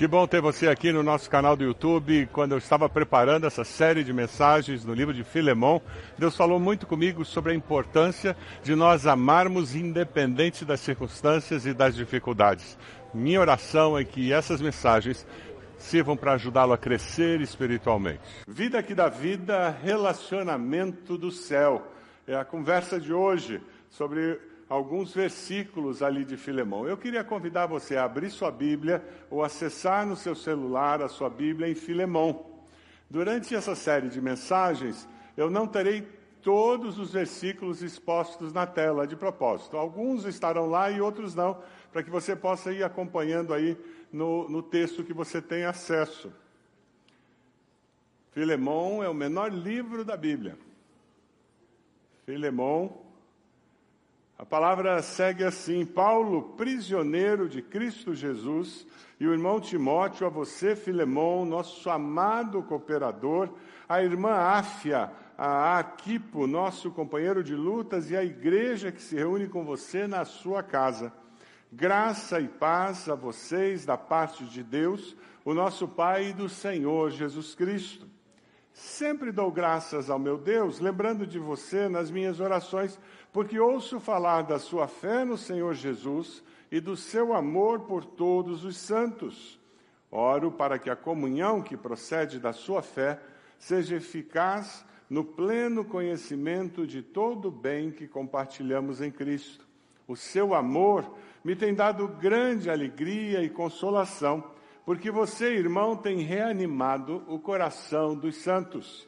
Que bom ter você aqui no nosso canal do YouTube. Quando eu estava preparando essa série de mensagens no livro de Filemão, Deus falou muito comigo sobre a importância de nós amarmos independente das circunstâncias e das dificuldades. Minha oração é que essas mensagens sirvam para ajudá-lo a crescer espiritualmente. Vida que dá vida, relacionamento do céu. É a conversa de hoje sobre alguns versículos ali de Filemão. Eu queria convidar você a abrir sua Bíblia ou acessar no seu celular a sua Bíblia em Filemão. Durante essa série de mensagens, eu não terei todos os versículos expostos na tela de propósito. Alguns estarão lá e outros não, para que você possa ir acompanhando aí no texto que você tem acesso. Filemão é o menor livro da Bíblia. Filemão. A palavra segue assim: Paulo, prisioneiro de Cristo Jesus, e o irmão Timóteo, a você, Filemão, nosso amado cooperador, a irmã Áfia, a Arquipo, nosso companheiro de lutas, e a igreja que se reúne com você na sua casa. Graça e paz a vocês da parte de Deus, o nosso Pai e do Senhor Jesus Cristo. Sempre dou graças ao meu Deus, lembrando de você nas minhas orações, porque ouço falar da sua fé no Senhor Jesus e do seu amor por todos os santos. Oro para que a comunhão que procede da sua fé seja eficaz no pleno conhecimento de todo o bem que compartilhamos em Cristo. O seu amor me tem dado grande alegria e consolação, porque você, irmão, tem reanimado o coração dos santos.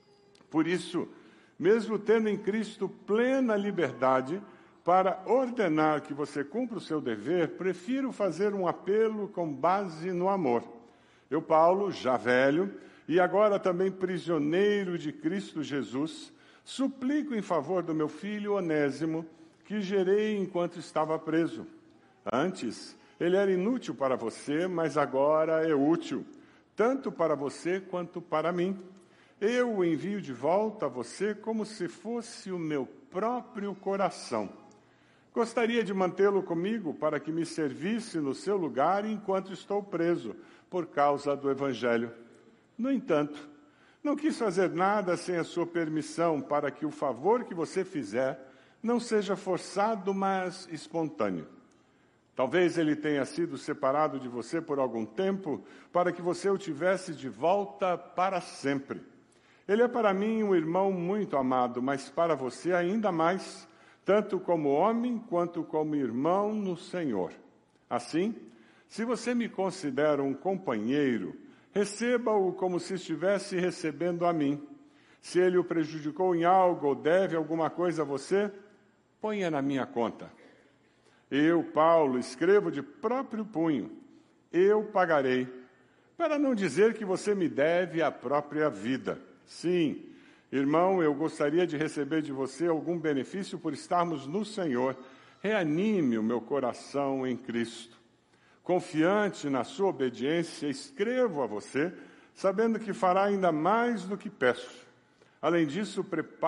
Por isso, mesmo tendo em Cristo plena liberdade para ordenar que você cumpra o seu dever, prefiro fazer um apelo com base no amor. Eu, Paulo, já velho, e agora também prisioneiro de Cristo Jesus, suplico em favor do meu filho Onésimo, que gerei enquanto estava preso. Antes, ele era inútil para você, mas agora é útil, tanto para você quanto para mim. Eu o envio de volta a você como se fosse o meu próprio coração. Gostaria de mantê-lo comigo para que me servisse no seu lugar enquanto estou preso, por causa do Evangelho. No entanto, não quis fazer nada sem a sua permissão, para que o favor que você fizer não seja forçado, mas espontâneo. Talvez ele tenha sido separado de você por algum tempo, para que você o tivesse de volta para sempre. Ele é para mim um irmão muito amado, mas para você ainda mais, tanto como homem quanto como irmão no Senhor. Assim, se você me considera um companheiro, receba-o como se estivesse recebendo a mim. Se ele o prejudicou em algo ou deve alguma coisa a você, ponha na minha conta. Eu, Paulo, escrevo de próprio punho, eu pagarei, para não dizer que você me deve a própria vida. Sim, irmão, eu gostaria de receber de você algum benefício por estarmos no Senhor. Reanime o meu coração em Cristo. Confiante na sua obediência, escrevo a você, sabendo que fará ainda mais do que peço. Além disso,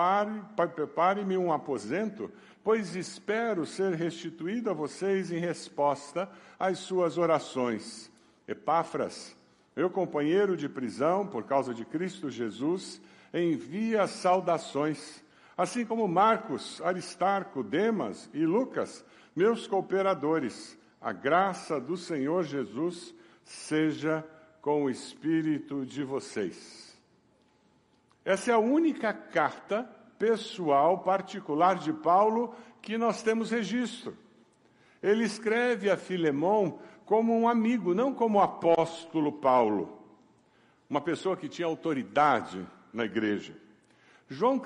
prepare-me um aposento, pois espero ser restituído a vocês em resposta às suas orações. Epáfras, meu companheiro de prisão por causa de Cristo Jesus, envia saudações, assim como Marcos, Aristarco, Demas e Lucas, meus cooperadores. A graça do Senhor Jesus seja com o espírito de vocês. Essa é a única carta pessoal, particular de Paulo que nós temos registro. Ele escreve a Filemão como um amigo, não como o apóstolo Paulo, uma pessoa que tinha autoridade na igreja. João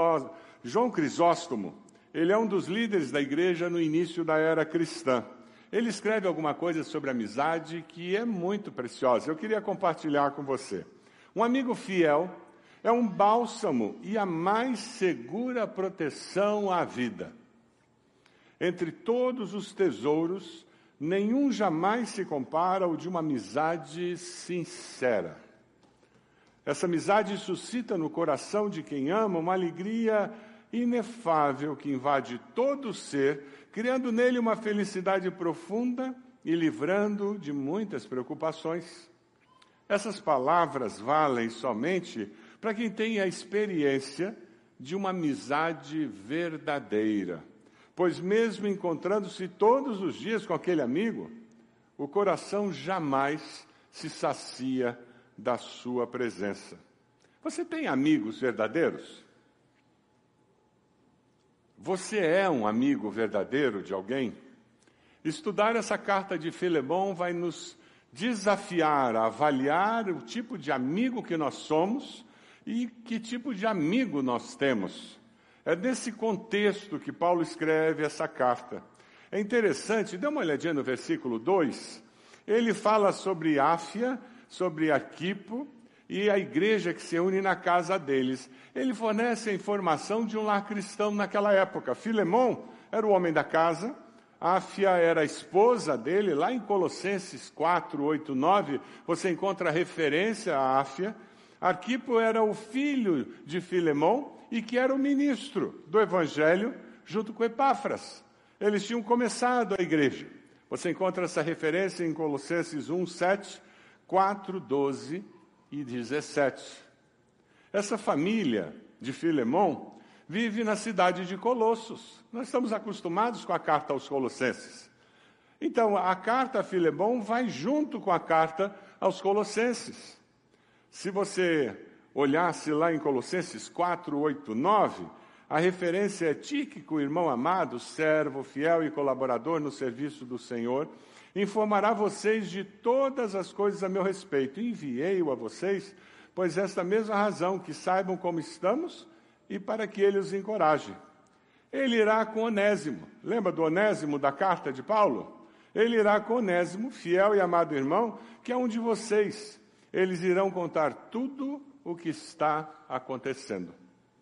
Crisóstomo, ele é um dos líderes da igreja no início da era cristã. Ele escreve alguma coisa sobre amizade que é muito preciosa. Eu queria compartilhar com você. Um amigo fiel é um bálsamo e a mais segura proteção à vida. Entre todos os tesouros, nenhum jamais se compara ao de uma amizade sincera. Essa amizade suscita no coração de quem ama uma alegria inefável que invade todo o ser, criando nele uma felicidade profunda e livrando de muitas preocupações. Essas palavras valem somente para quem tem a experiência de uma amizade verdadeira, pois mesmo encontrando-se todos os dias com aquele amigo, o coração jamais se sacia da sua presença. Você tem amigos verdadeiros? Você é um amigo verdadeiro de alguém? Estudar essa carta de Filemão vai nos desafiar a avaliar o tipo de amigo que nós somos e que tipo de amigo nós temos. É nesse contexto que Paulo escreve essa carta. É interessante, dê uma olhadinha no versículo 2. Ele fala sobre Áfia, sobre Arquipo e a igreja que se une na casa deles. Ele fornece a informação de um lar cristão naquela época. Filemão era o homem da casa, Áfia era a esposa dele. Lá em Colossenses 4, 8, 9, você encontra a referência a Áfia. Arquipo era o filho de Filemão e que era o ministro do Evangelho junto com Epáfras. Eles tinham começado a igreja. Você encontra essa referência em Colossenses 1, 7, 4, 12 e 17. Essa família de Filemão vive na cidade de Colossos. Nós estamos acostumados com a carta aos Colossenses. Então, a carta a Filemão vai junto com a carta aos Colossenses. Se você olhasse lá em Colossenses 4, 8, 9, a referência é Tíquico, irmão amado, servo, fiel e colaborador no serviço do Senhor, informará vocês de todas as coisas a meu respeito. Enviei-o a vocês, pois esta mesma razão, que saibam como estamos e para que ele os encoraje. Ele irá com Onésimo. Lembra do Onésimo da carta de Paulo? Ele irá com Onésimo, fiel e amado irmão, que é um de vocês. Eles irão contar tudo o que está acontecendo.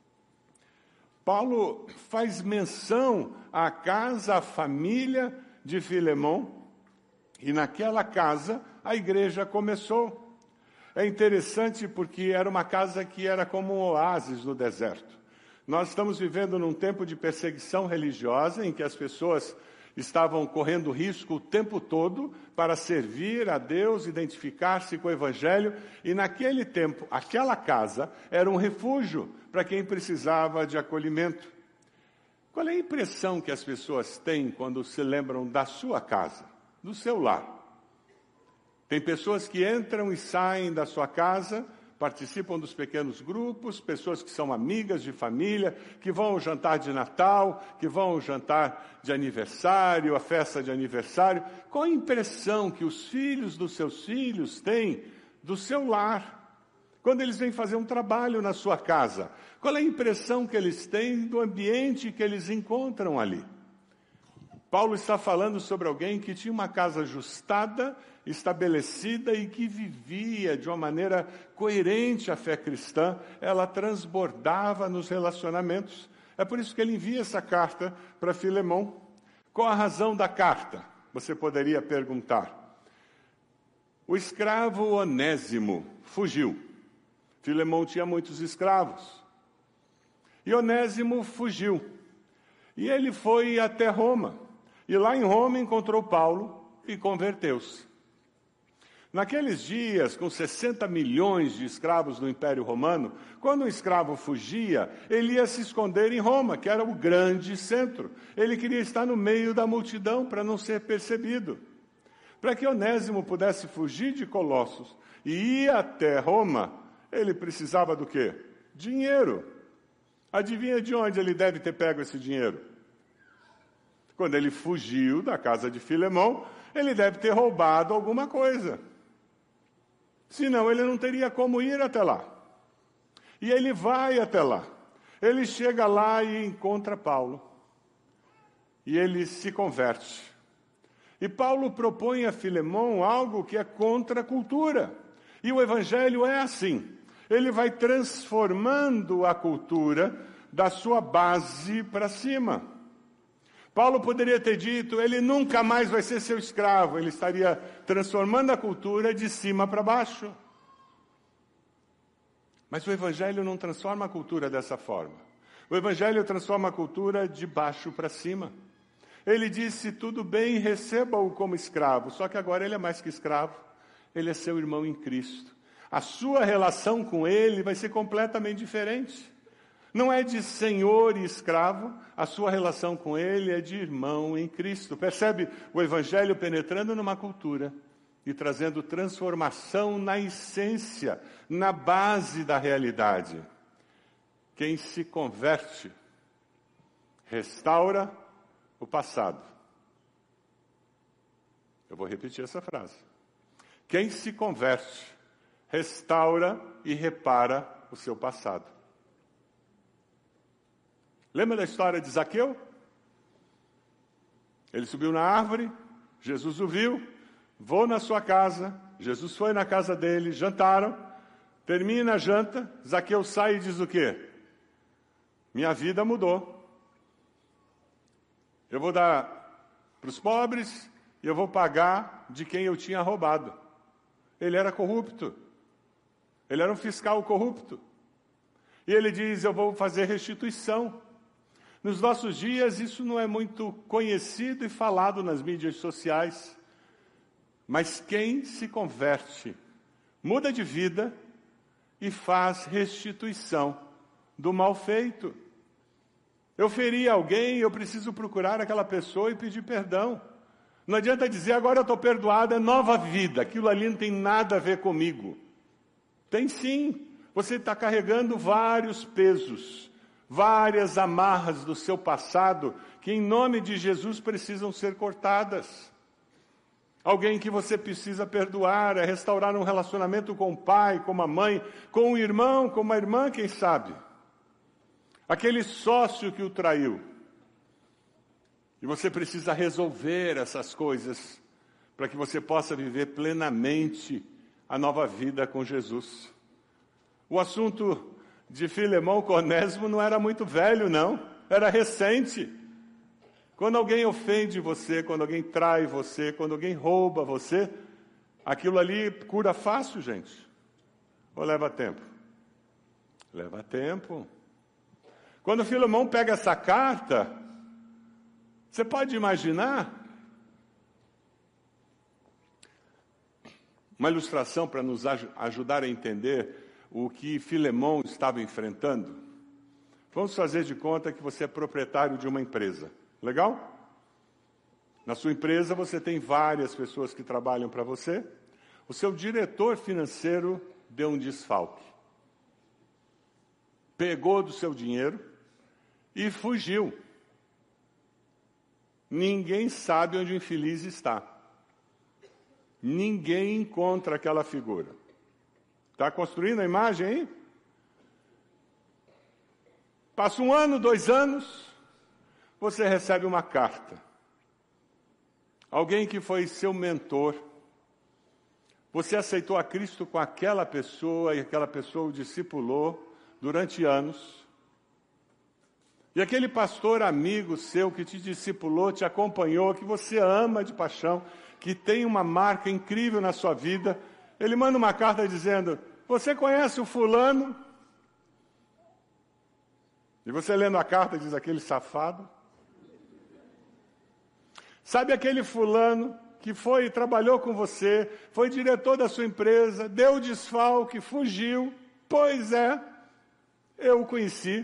Paulo faz menção à casa, à família de Filemão, e naquela casa a igreja começou. É interessante porque era uma casa que era como um oásis no deserto. Nós estamos vivendo num tempo de perseguição religiosa em que as pessoas estavam correndo risco o tempo todo para servir a Deus, identificar-se com o Evangelho, e naquele tempo, aquela casa era um refúgio para quem precisava de acolhimento. Qual é a impressão que as pessoas têm quando se lembram da sua casa, do seu lar? Tem pessoas que entram e saem da sua casa, participam dos pequenos grupos, pessoas que são amigas de família, que vão ao jantar de Natal, que vão ao jantar de aniversário, a festa de aniversário. Qual a impressão que os filhos dos seus filhos têm do seu lar? Quando eles vêm fazer um trabalho na sua casa, qual é a impressão que eles têm do ambiente que eles encontram ali? Paulo está falando sobre alguém que tinha uma casa ajustada, estabelecida e que vivia de uma maneira coerente a fé cristã. Ela transbordava nos relacionamentos. É por isso que ele envia essa carta para Filemão. Qual a razão da carta? Você poderia perguntar. O escravo Onésimo fugiu. Filemão tinha muitos escravos. E Onésimo fugiu. E ele foi até Roma. E lá em Roma encontrou Paulo e converteu-se. Naqueles dias, com 60 milhões de escravos no Império Romano, quando um escravo fugia, ele ia se esconder em Roma, que era o grande centro. Ele queria estar no meio da multidão para não ser percebido. Para que Onésimo pudesse fugir de Colossos e ir até Roma, ele precisava do quê? Dinheiro. Adivinha de onde ele deve ter pego esse dinheiro? Quando ele fugiu da casa de Filemão, ele deve ter roubado alguma coisa. Senão ele não teria como ir até lá. E ele vai até lá. Ele chega lá e encontra Paulo. E ele se converte. E Paulo propõe a Filemão algo que é contra a cultura. E o Evangelho é assim. Ele vai transformando a cultura da sua base para cima. Paulo poderia ter dito, ele nunca mais vai ser seu escravo. Ele estaria transformando a cultura de cima para baixo. Mas o Evangelho não transforma a cultura dessa forma. O Evangelho transforma a cultura de baixo para cima. Ele disse, tudo bem, receba-o como escravo. Só que agora ele é mais que escravo. Ele é seu irmão em Cristo. A sua relação com ele vai ser completamente diferente. Não é de senhor e escravo, a sua relação com ele é de irmão em Cristo. Percebe o evangelho penetrando numa cultura e trazendo transformação na essência, na base da realidade. Quem se converte, restaura o passado. Eu vou repetir essa frase. Quem se converte, restaura e repara o seu passado. Lembra da história de Zaqueu? Ele subiu na árvore, Jesus o viu, vou na sua casa, Jesus foi na casa dele, jantaram, termina a janta, Zaqueu sai e diz o quê? Minha vida mudou. Eu vou dar para os pobres e eu vou pagar de quem eu tinha roubado. Ele era corrupto. Ele era um fiscal corrupto. E ele diz, eu vou fazer restituição. Nos nossos dias, isso não é muito conhecido e falado nas mídias sociais. Mas quem se converte, muda de vida e faz restituição do mal feito. Eu feri alguém, eu preciso procurar aquela pessoa e pedir perdão. Não adianta dizer, agora eu estou perdoado, é nova vida. Aquilo ali não tem nada a ver comigo. Tem sim. Você está carregando vários pesos, várias amarras do seu passado, que em nome de Jesus precisam ser cortadas. Alguém que você precisa perdoar, é restaurar um relacionamento com o pai, com a mãe, com o irmão, com uma irmã, quem sabe. Aquele sócio que o traiu. E você precisa resolver essas coisas para que você possa viver plenamente a nova vida com Jesus. O assunto de Filemão com Onésimo não era muito velho, não. Era recente. Quando alguém ofende você, quando alguém trai você, quando alguém rouba você, aquilo ali cura fácil, gente? Ou leva tempo? Leva tempo. Quando Filemão pega essa carta, você pode imaginar uma ilustração para nos ajudar a entender o que Filemão estava enfrentando? Vamos fazer de conta que você é proprietário de uma empresa. Legal? Na sua empresa você tem várias pessoas que trabalham para você. O seu diretor financeiro deu um desfalque. Pegou do seu dinheiro e fugiu. Ninguém sabe onde o infeliz está. Ninguém encontra aquela figura. Está construindo a imagem aí? Passa 1 ano, 2 anos, você recebe uma carta. Alguém que foi seu mentor. Você aceitou a Cristo com aquela pessoa e aquela pessoa o discipulou durante anos. E aquele pastor amigo seu que te discipulou, te acompanhou, que você ama de paixão, que tem uma marca incrível na sua vida, ele manda uma carta dizendo, você conhece o fulano? E você lendo a carta diz, aquele safado. Sabe aquele fulano que foi e trabalhou com você, foi diretor da sua empresa, deu desfalque, fugiu? Pois é, eu o conheci.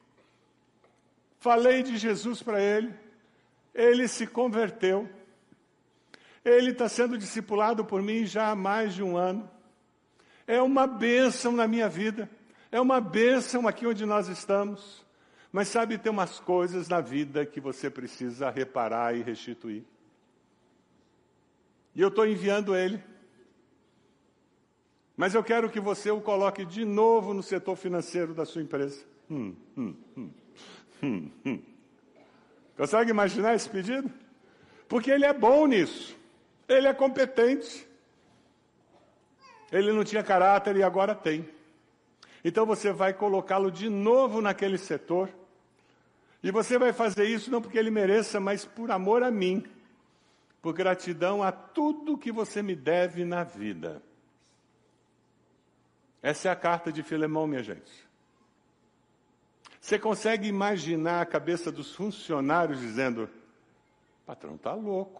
Falei de Jesus para ele se converteu. Ele está sendo discipulado por mim já há mais de 1 ano. É uma bênção na minha vida, é uma bênção aqui onde nós estamos. Mas sabe, tem umas coisas na vida que você precisa reparar e restituir. E eu estou enviando ele. Mas eu quero que você o coloque de novo no setor financeiro da sua empresa. Consegue imaginar esse pedido? Porque ele é bom nisso. Ele é competente. Ele não tinha caráter e agora tem. Então você vai colocá-lo de novo naquele setor. E você vai fazer isso não porque ele mereça, mas por amor a mim. Por gratidão a tudo que você me deve na vida. Essa é a carta de Filemão, minha gente. Você consegue imaginar a cabeça dos funcionários dizendo, O patrão está louco.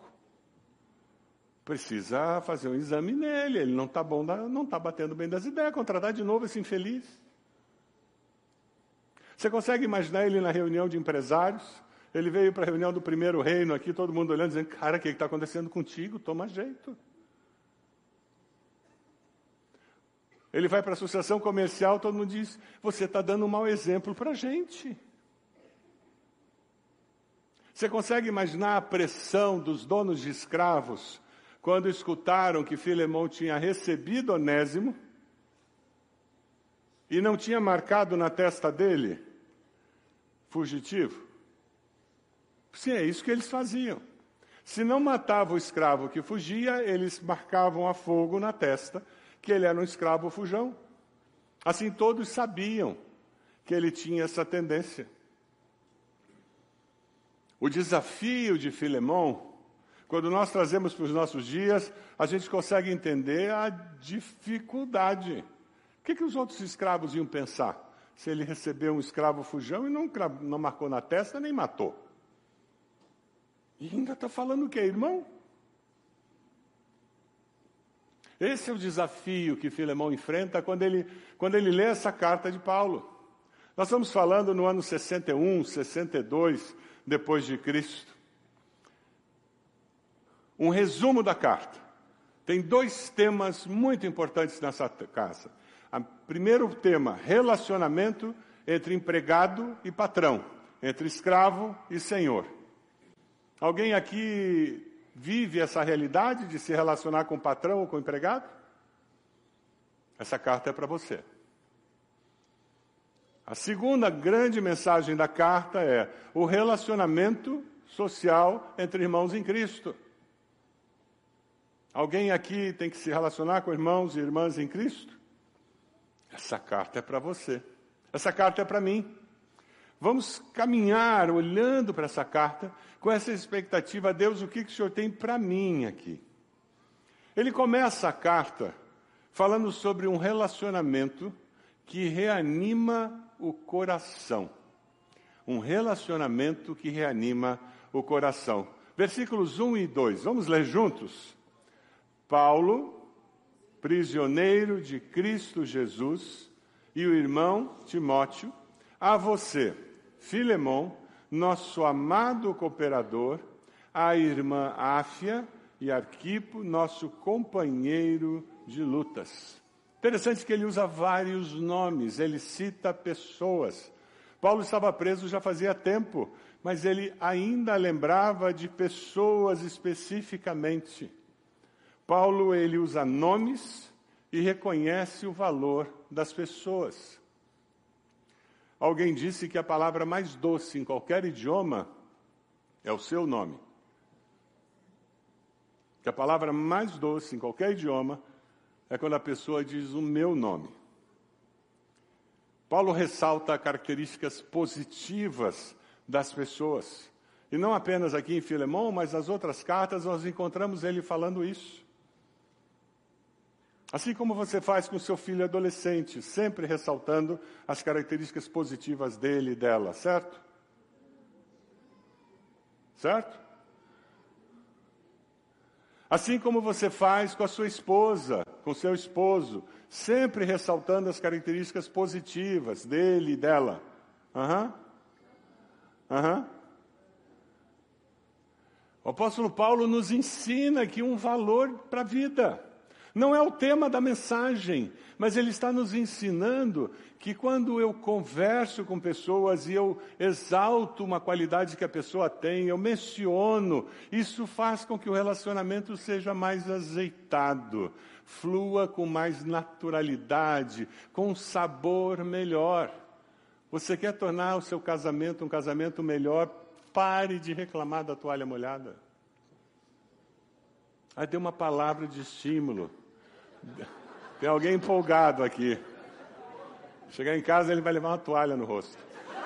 Precisa fazer um exame nele, ele não está bom, não está batendo bem das ideias, contratar de novo esse infeliz. Você consegue imaginar ele na reunião de empresários? Ele veio para a reunião do primeiro reino aqui, todo mundo olhando, dizendo, cara, o que está acontecendo contigo? Toma jeito. Ele vai para a associação comercial, todo mundo diz, você está dando um mau exemplo para a gente. Você consegue imaginar a pressão dos donos de escravos quando escutaram que Filemão tinha recebido Onésimo e não tinha marcado na testa dele fugitivo? Sim, é isso que eles faziam. Se não matava o escravo que fugia, eles marcavam a fogo na testa que ele era um escravo fujão. Assim todos sabiam que ele tinha essa tendência. O desafio de Filemão, quando nós trazemos para os nossos dias, a gente consegue entender a dificuldade. O que os outros escravos iam pensar? Se ele recebeu um escravo fujão e não marcou na testa, nem matou. E ainda está falando o quê, irmão? Esse é o desafio que Filemão enfrenta quando ele lê essa carta de Paulo. Nós estamos falando no ano 61, 62, depois de Cristo. Um resumo da carta. Tem 2 temas muito importantes nessa casa. O primeiro tema, relacionamento entre empregado e patrão, entre escravo e senhor. Alguém aqui vive essa realidade de se relacionar com o patrão ou com o empregado? Essa carta é para você. A segunda grande mensagem da carta é o relacionamento social entre irmãos em Cristo. Alguém aqui tem que se relacionar com irmãos e irmãs em Cristo? Essa carta é para você. Essa carta é para mim. Vamos caminhar olhando para essa carta com essa expectativa. Deus, o que o Senhor tem para mim aqui? Ele começa a carta falando sobre um relacionamento que reanima o coração. Um relacionamento que reanima o coração. Versículos 1 e 2. Vamos ler juntos? Paulo, prisioneiro de Cristo Jesus, e o irmão Timóteo, a você, Filemão, nosso amado cooperador, a irmã Áfia e Arquipo, nosso companheiro de lutas. Interessante que ele usa vários nomes, ele cita pessoas. Paulo estava preso já fazia tempo, mas ele ainda lembrava de pessoas especificamente. Paulo, ele usa nomes e reconhece o valor das pessoas. Alguém disse que a palavra mais doce em qualquer idioma é o seu nome. Que a palavra mais doce em qualquer idioma é quando a pessoa diz o meu nome. Paulo ressalta características positivas das pessoas. E não apenas aqui em Filemão, mas nas outras cartas nós encontramos ele falando isso. Assim como você faz com seu filho adolescente, sempre ressaltando as características positivas dele e dela, certo? Certo? Assim como você faz com a sua esposa, com seu esposo, sempre ressaltando as características positivas dele e dela. O apóstolo Paulo nos ensina aqui um valor para a vida. Não é o tema da mensagem, mas ele está nos ensinando que quando eu converso com pessoas e eu exalto uma qualidade que a pessoa tem, eu menciono, isso faz com que o relacionamento seja mais azeitado, flua com mais naturalidade, com um sabor melhor. Você quer tornar o seu casamento um casamento melhor? Pare de reclamar da toalha molhada. Aí dê uma palavra de estímulo. Tem alguém empolgado aqui. Chegar em casa, ele vai levar uma toalha no rosto.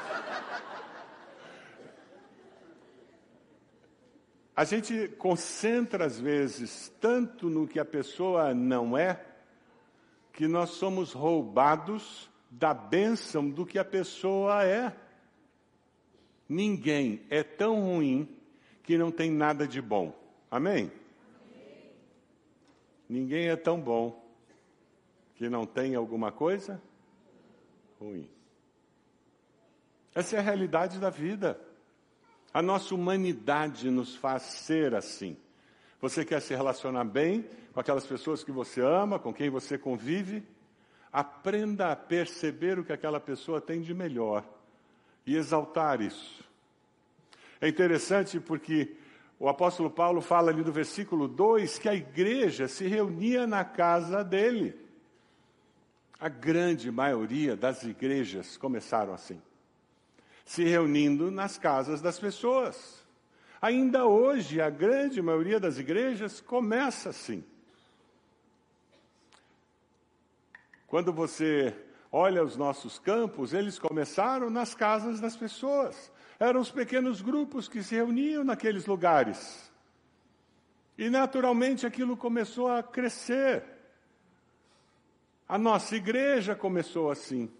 A gente concentra, às vezes, tanto no que a pessoa não é, que nós somos roubados da bênção do que a pessoa é. Ninguém é tão ruim que não tem nada de bom. Amém? Ninguém é tão bom que não tem alguma coisa ruim. Essa é a realidade da vida. A nossa humanidade nos faz ser assim. Você quer se relacionar bem com aquelas pessoas que você ama, com quem você convive? Aprenda a perceber o que aquela pessoa tem de melhor e exaltar isso. É interessante porque o apóstolo Paulo fala ali no versículo 2 que a igreja se reunia na casa dele. A grande maioria das igrejas começaram assim, se reunindo nas casas das pessoas. Ainda hoje, a grande maioria das igrejas começa assim. Quando você olha os nossos campos, eles começaram nas casas das pessoas. Eram os pequenos grupos que se reuniam naqueles lugares. E naturalmente aquilo começou a crescer. A nossa igreja começou assim.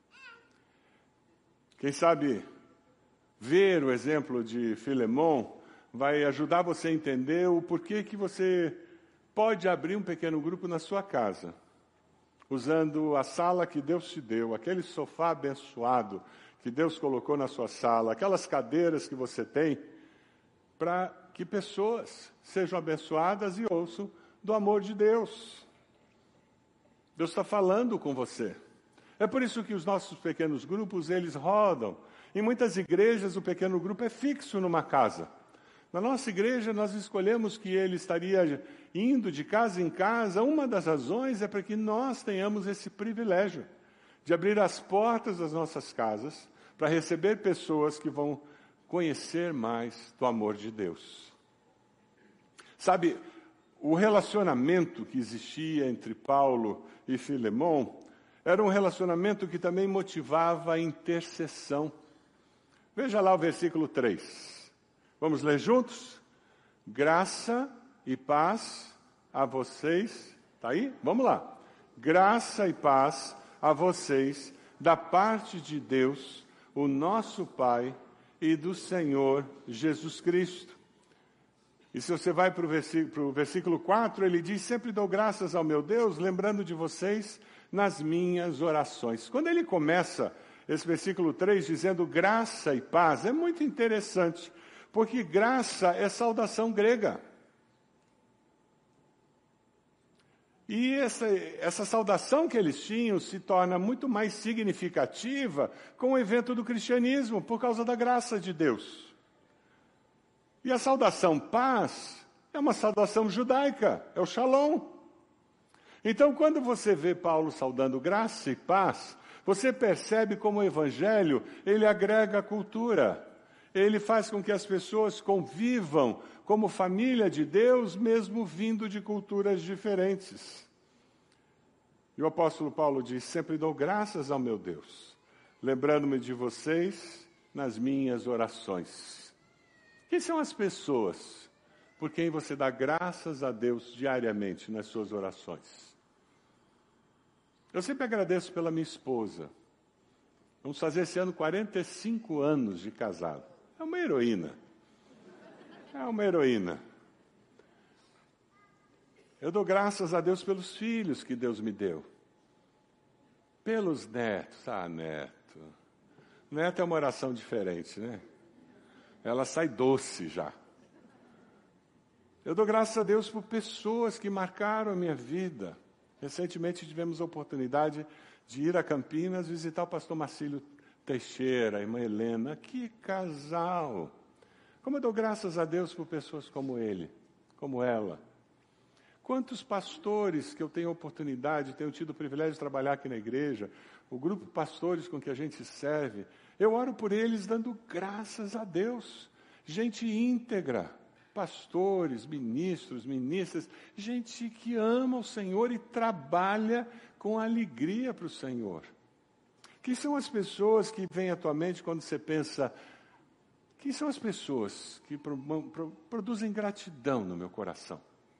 Quem sabe ver o exemplo de Filemon vai ajudar você a entender o porquê que você pode abrir um pequeno grupo na sua casa, usando a sala que Deus te deu, aquele sofá abençoado que Deus colocou na sua sala, aquelas cadeiras que você tem, para que pessoas sejam abençoadas e ouçam do amor de Deus. Deus está falando com você. É por isso que os nossos pequenos grupos, eles rodam. Em muitas igrejas, o pequeno grupo é fixo numa casa. Na nossa igreja, nós escolhemos que ele estaria indo de casa em casa. Uma das razões é para que nós tenhamos esse privilégio de abrir as portas das nossas casas para receber pessoas que vão conhecer mais do amor de Deus. Sabe, o relacionamento que existia entre Paulo e Filemon era um relacionamento que também motivava a intercessão. Veja lá o versículo 3. Vamos ler juntos? Graça e paz a vocês. Está aí? Vamos lá. Graça e paz a vocês da parte de Deus, o nosso Pai, e do Senhor Jesus Cristo. E se você vai para o versículo 4, ele diz: sempre dou graças ao meu Deus, lembrando de vocês nas minhas orações. Quando ele começa esse versículo 3 dizendo graça e paz, é muito interessante, porque graça é saudação grega. E essa saudação que eles tinham se torna muito mais significativa com o evento do cristianismo, por causa da graça de Deus. E a saudação paz é uma saudação judaica, é o shalom. Então, quando você vê Paulo saudando graça e paz, você percebe como o evangelho, ele agrega cultura. Ele faz com que as pessoas convivam como família de Deus, mesmo vindo de culturas diferentes. E o apóstolo Paulo diz: sempre dou graças ao meu Deus, lembrando-me de vocês nas minhas orações. Quem são as pessoas por quem você dá graças a Deus diariamente nas suas orações? Eu sempre agradeço pela minha esposa. Vamos fazer esse ano 45 anos de casado. É uma heroína. É uma heroína. Eu dou graças a Deus pelos filhos que Deus me deu. Pelos netos. Ah, neto. Neto é uma oração diferente, né? Ela sai doce já. Eu dou graças a Deus por pessoas que marcaram a minha vida. Recentemente tivemos a oportunidade de ir a Campinas visitar o pastor Marcílio Teixeira, a irmã Helena. Que casal! Como eu dou graças a Deus por pessoas como ele, como ela. Quantos pastores que eu tenho oportunidade, tenho tido o privilégio de trabalhar aqui na igreja, o grupo de pastores com que a gente serve, eu oro por eles dando graças a Deus. Gente íntegra, pastores, ministros, ministras, gente que ama o Senhor e trabalha com alegria para o Senhor. Quem são as pessoas que vêm à tua mente quando você pensa, quem são as pessoas que produzem gratidão no meu coração?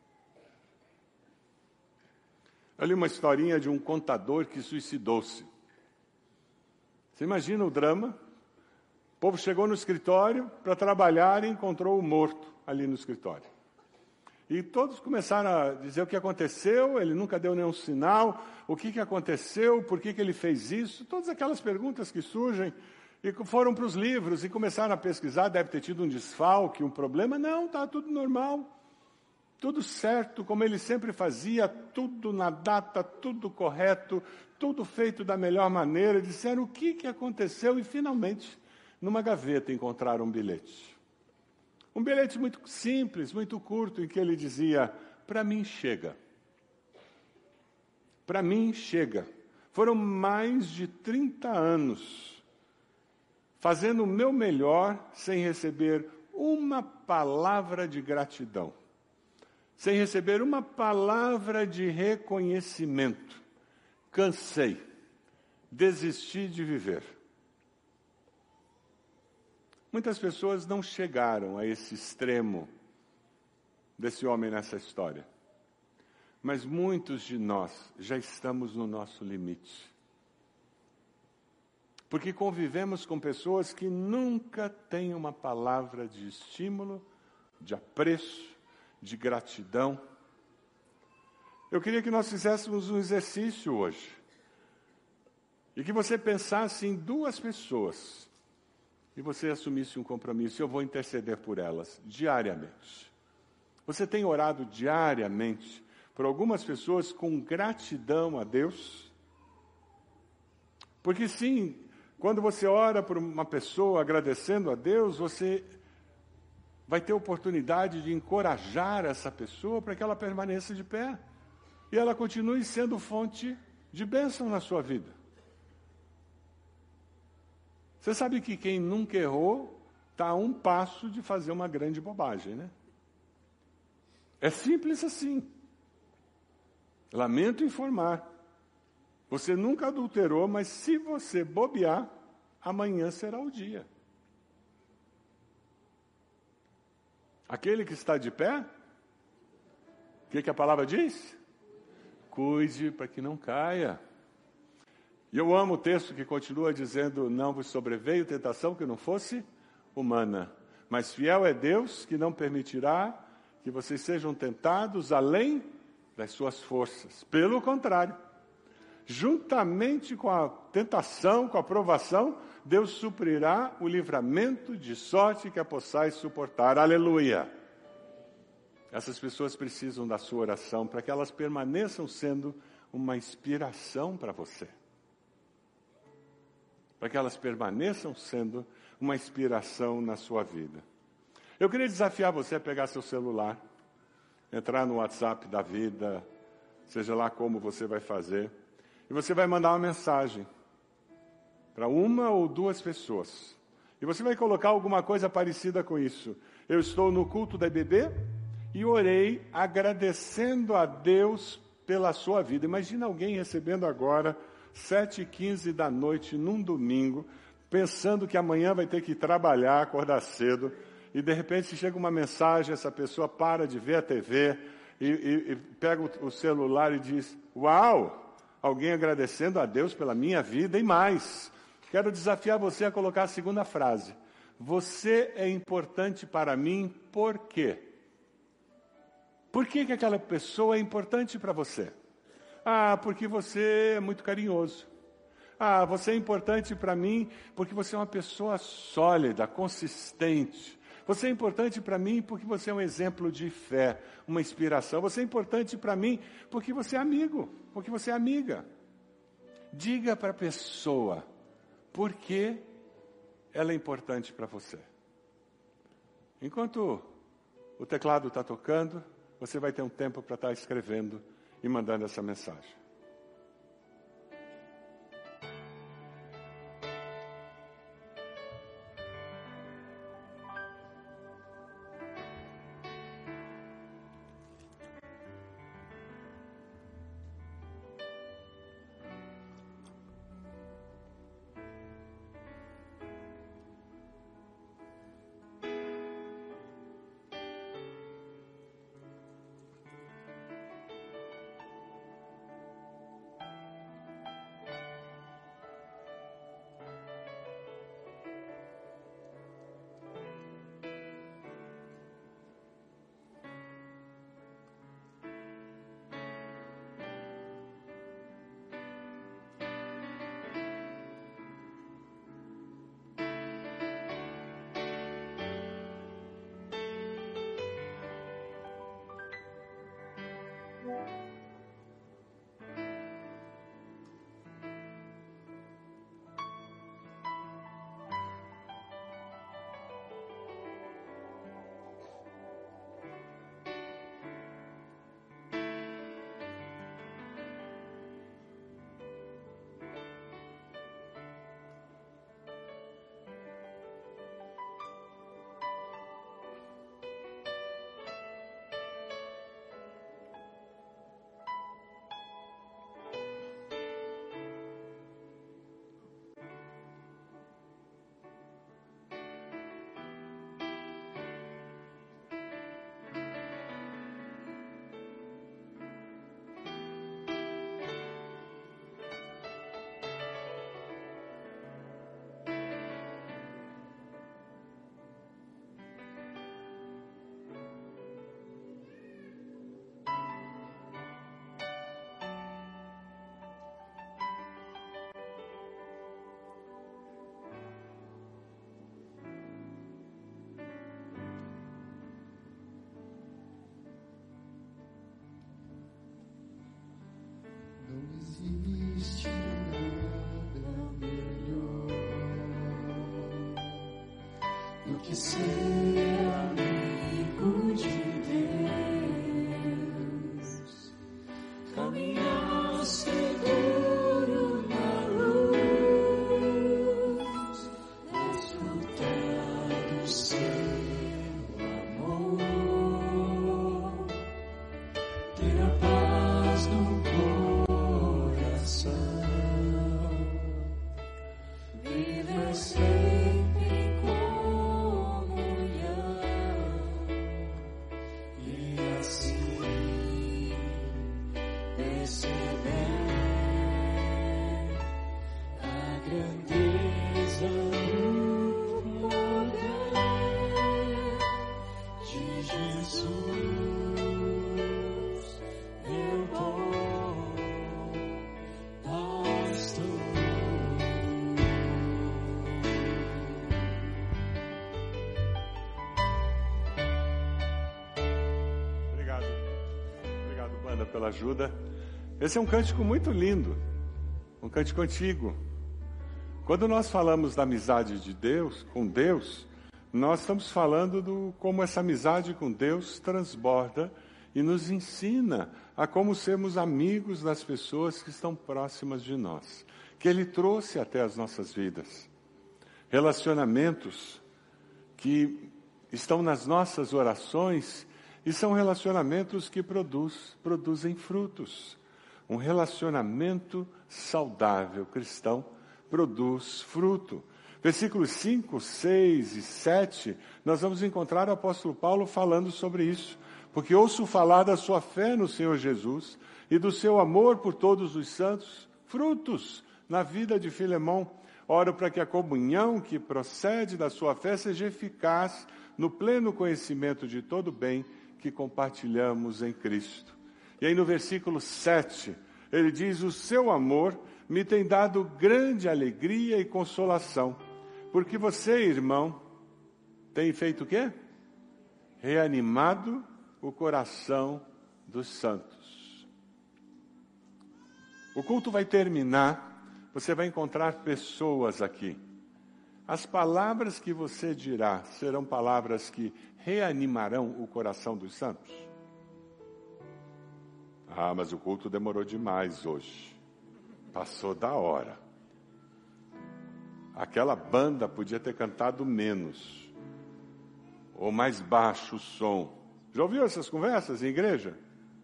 Eu li uma historinha de um contador que suicidou-se. Você imagina o drama? povo chegou no escritório para trabalhar e encontrou o morto ali no escritório. E todos começaram a dizer o que aconteceu, ele nunca deu nenhum sinal, o que aconteceu, por que ele fez isso, todas aquelas perguntas que surgem, e foram para os livros e começaram a pesquisar, deve ter tido um desfalque, um problema. Não, está tudo normal, tudo certo, como ele sempre fazia, tudo na data, tudo correto, tudo feito da melhor maneira. Disseram o que aconteceu e, finalmente, numa gaveta encontraram um bilhete. Um bilhete muito simples, muito curto, em que ele dizia: para mim chega. Para mim chega. Foram mais de 30 anos fazendo o meu melhor sem receber uma palavra de gratidão, sem receber uma palavra de reconhecimento. Cansei, desisti de viver. Muitas pessoas não chegaram a esse extremo desse homem nessa história. Mas muitos de nós já estamos no nosso limite. Porque convivemos com pessoas que nunca têm uma palavra de estímulo, de apreço, de gratidão. Eu queria que nós fizéssemos um exercício hoje. E que você pensasse em 2 pessoas. E você assumisse um compromisso: eu vou interceder por elas diariamente. Você tem orado diariamente por algumas pessoas com gratidão a Deus? Porque sim, quando você ora por uma pessoa agradecendo a Deus, você vai ter oportunidade de encorajar essa pessoa para que ela permaneça de pé. E ela continue sendo fonte de bênção na sua vida. Você sabe que quem nunca errou está a um passo de fazer uma grande bobagem, né? É simples assim. Lamento informar. Você nunca adulterou, mas se você bobear, amanhã será o dia. Aquele que está de pé, o que a palavra diz? Cuide para que não caia. E eu amo o texto que continua dizendo: não vos sobreveio tentação que não fosse humana, mas fiel é Deus que não permitirá que vocês sejam tentados além das suas forças. Pelo contrário, juntamente com a tentação, com a provação, Deus suprirá o livramento de sorte que a possais suportar. Aleluia! Essas pessoas precisam da sua oração para que elas permaneçam sendo uma inspiração para você. Para que elas permaneçam sendo uma inspiração na sua vida. Eu queria desafiar você a pegar seu celular, entrar no WhatsApp da vida, seja lá como você vai fazer, e você vai mandar uma mensagem para 1 ou 2 pessoas. E você vai colocar alguma coisa parecida com isso. Eu estou no culto da IBB e orei agradecendo a Deus pela sua vida. Imagina alguém recebendo agora 7h15 da noite, num domingo, pensando que amanhã vai ter que trabalhar, acordar cedo, e de repente chega uma mensagem, essa pessoa para de ver a TV, e pega o celular e diz: uau, alguém agradecendo a Deus pela minha vida. E mais, quero desafiar você a colocar a segunda frase: você é importante para mim, por quê? Por que aquela pessoa é importante para você? Ah, porque você é muito carinhoso. Ah, você é importante para mim porque você é uma pessoa sólida, consistente. Você é importante para mim porque você é um exemplo de fé, uma inspiração. Você é importante para mim porque você é amigo, porque você é amiga. Diga para a pessoa por que ela é importante para você. Enquanto o teclado está tocando, você vai ter um tempo para estar escrevendo e mandando essa mensagem. existe nada melhor do que ser amigo de Deus, caminhar seguro na luz, desfrutar do seu amor, ter a paz no coração, viver sempre em comunhão e assim perceber a grandeza do poder de Jesus, meu bom pastor. Obrigado. Obrigado, banda, pela ajuda. Esse é um cântico muito lindo, um cântico antigo. Quando nós falamos da amizade de Deus, com Deus, nós estamos falando do como essa amizade com Deus transborda e nos ensina a como sermos amigos das pessoas que estão próximas de nós, que Ele trouxe até as nossas vidas. Relacionamentos que estão nas nossas orações e são relacionamentos que produzem frutos. Um relacionamento saudável cristão produz fruto. Versículos 5, 6 e 7, nós vamos encontrar o apóstolo Paulo falando sobre isso. Porque ouço falar da sua fé no Senhor Jesus e do seu amor por todos os santos, frutos na vida de Filemão. Oro para que a comunhão que procede da sua fé seja eficaz no pleno conhecimento de todo o bem que compartilhamos em Cristo. E aí no versículo 7, ele diz: o seu amor me tem dado grande alegria e consolação, porque você, irmão, tem feito o quê? Reanimado o coração dos santos. O culto vai terminar, você vai encontrar pessoas aqui. As palavras que você dirá serão palavras que reanimarão o coração dos santos? Ah, mas o culto demorou demais hoje. Passou da hora. Aquela banda podia ter cantado menos. Ou mais baixo o som. Já ouviu essas conversas em igreja?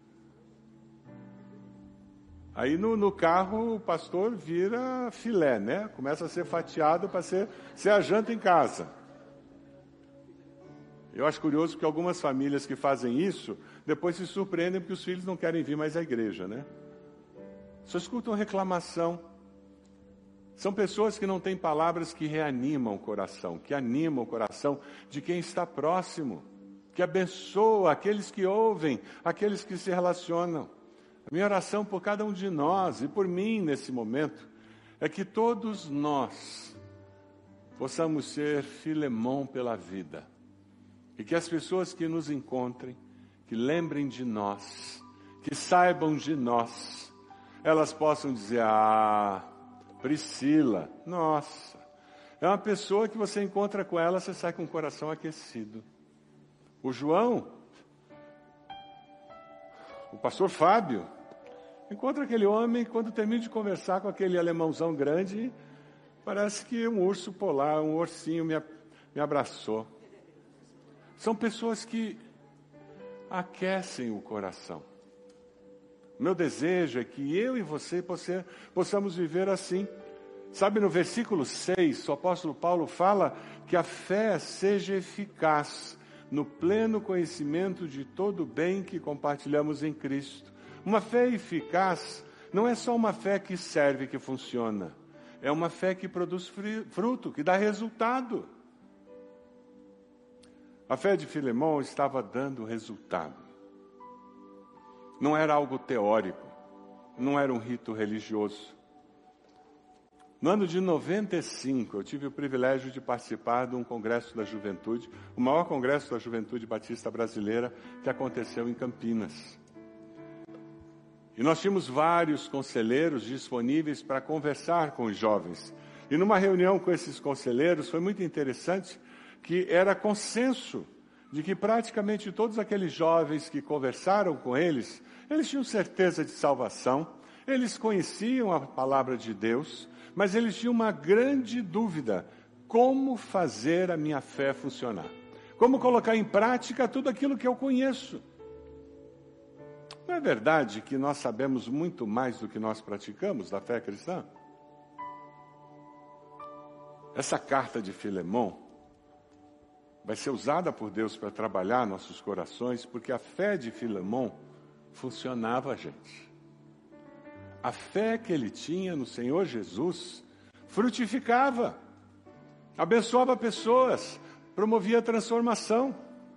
Aí no carro o pastor vira filé, né? Começa a ser fatiado para ser a janta em casa. Eu acho curioso que algumas famílias que fazem isso, depois se surpreendem porque os filhos não querem vir mais à igreja, né? Só escutam reclamação. São pessoas que não têm palavras que reanimam o coração, que animam o coração de quem está próximo, que abençoa aqueles que ouvem, aqueles que se relacionam. A minha oração por cada um de nós e por mim nesse momento é que todos nós possamos ser Filemão pela vida. E que as pessoas que nos encontrem, que lembrem de nós, que saibam de nós, elas possam dizer: ah, Priscila, nossa, é uma pessoa que você encontra com ela, você sai com o coração aquecido. O João, o pastor Fábio, encontra aquele homem, quando termina de conversar com aquele alemãozão grande, parece que um urso polar, um ursinho me abraçou. São pessoas que aquecem o coração. O meu desejo é que eu e você possamos viver assim. Sabe, no versículo 6, o apóstolo Paulo fala que a fé seja eficaz no pleno conhecimento de todo o bem que compartilhamos em Cristo. Uma fé eficaz não é só uma fé que serve, que funciona. É uma fé que produz fruto, que dá resultado. A fé de Filemão estava dando resultado. Não era algo teórico, não era um rito religioso. No ano de 95, eu tive o privilégio de participar de um congresso da juventude, o maior congresso da juventude batista brasileira, que aconteceu em Campinas. E nós tínhamos vários conselheiros disponíveis para conversar com os jovens. E numa reunião com esses conselheiros foi muito interessante que era consenso de que praticamente todos aqueles jovens que conversaram com eles tinham certeza de salvação, eles conheciam a palavra de Deus, mas eles tinham uma grande dúvida: como fazer a minha fé funcionar? Como colocar em prática tudo aquilo que eu conheço? Não é verdade que nós sabemos muito mais do que nós praticamos da fé cristã? Essa carta de Filemão vai ser usada por Deus para trabalhar nossos corações, porque a fé de Filemão funcionava, gente. A fé que ele tinha no Senhor Jesus frutificava, abençoava pessoas, promovia transformação.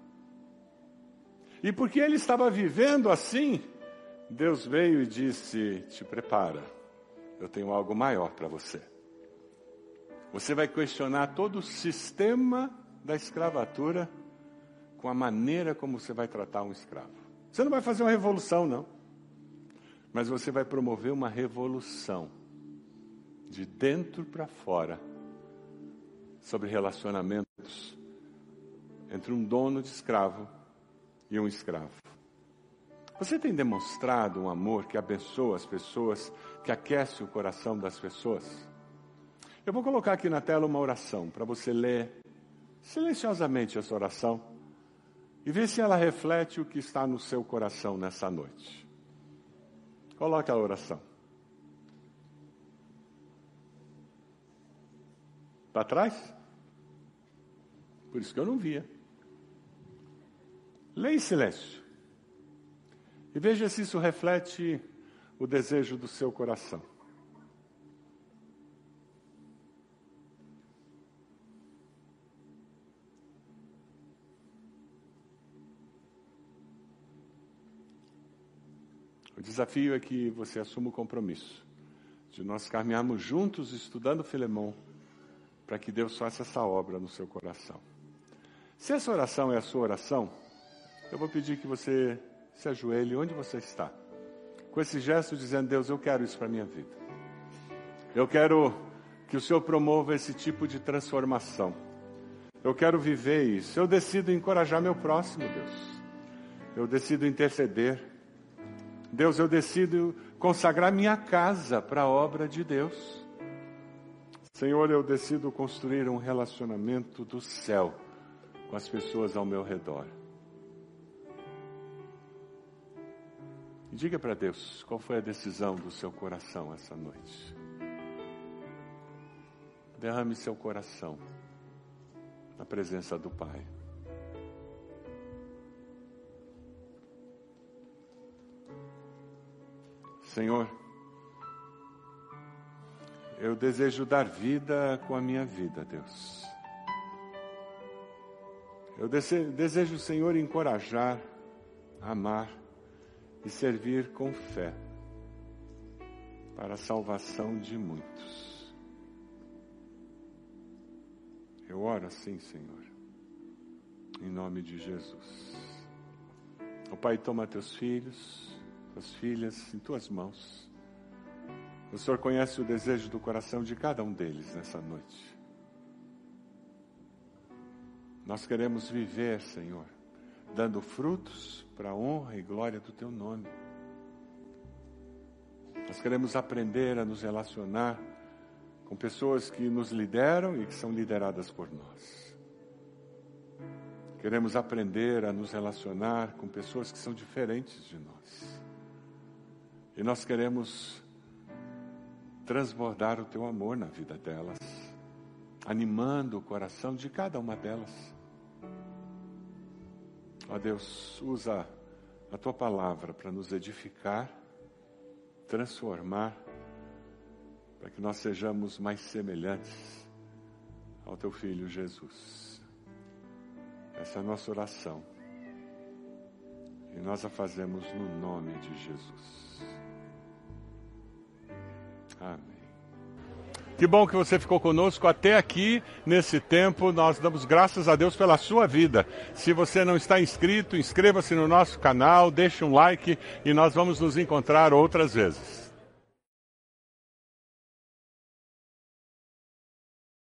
E porque ele estava vivendo assim, Deus veio e disse: te prepara, eu tenho algo maior para você. Você vai questionar todo o sistema da escravatura com a maneira como você vai tratar um escravo. Você não vai fazer uma revolução, não. Mas você vai promover uma revolução de dentro para fora sobre relacionamentos entre um dono de escravo e um escravo. Você tem demonstrado um amor que abençoa as pessoas, que aquece o coração das pessoas? Eu vou colocar aqui na tela uma oração para você ler silenciosamente essa oração e ver se ela reflete o que está no seu coração nessa noite. Coloque a oração. Para trás? Por isso que eu não via. Leia em silêncio. E veja se isso reflete o desejo do seu coração. O desafio é que você assuma o compromisso de nós caminharmos juntos estudando Filemão para que Deus faça essa obra no seu coração. Se essa oração é a sua oração, eu vou pedir que você se ajoelhe onde você está, com esse gesto dizendo: Deus, eu quero isso para a minha vida. Eu quero que o Senhor promova esse tipo de transformação. Eu quero viver isso. Eu decido encorajar meu próximo, Deus. Eu decido interceder. Deus, eu decido consagrar minha casa para a obra de Deus. Senhor, eu decido construir um relacionamento do céu com as pessoas ao meu redor. E diga para Deus, qual foi a decisão do seu coração essa noite? Derrame seu coração na presença do Pai. Senhor, eu desejo dar vida com a minha vida, Deus. Eu desejo, Senhor, encorajar, amar e servir com fé para a salvação de muitos. Eu oro assim, Senhor, em nome de Jesus. O Pai, toma teus filhos, tuas filhas em tuas mãos. O Senhor conhece o desejo do coração de cada um deles nessa noite. Nós queremos viver, Senhor, dando frutos para a honra e glória do Teu nome. Nós queremos aprender a nos relacionar com pessoas que nos lideram e que são lideradas por nós. Queremos aprender a nos relacionar com pessoas que são diferentes de nós. E nós queremos transbordar o Teu amor na vida delas, animando o coração de cada uma delas. Ó Deus, usa a Tua palavra para nos edificar, transformar, para que nós sejamos mais semelhantes ao Teu Filho Jesus. Essa é a nossa oração. E nós a fazemos no nome de Jesus. Amém. Que bom que você ficou conosco até aqui nesse tempo. Nós damos graças a Deus pela sua vida. Se você não está inscrito, inscreva-se no nosso canal, deixe um like e nós vamos nos encontrar outras vezes.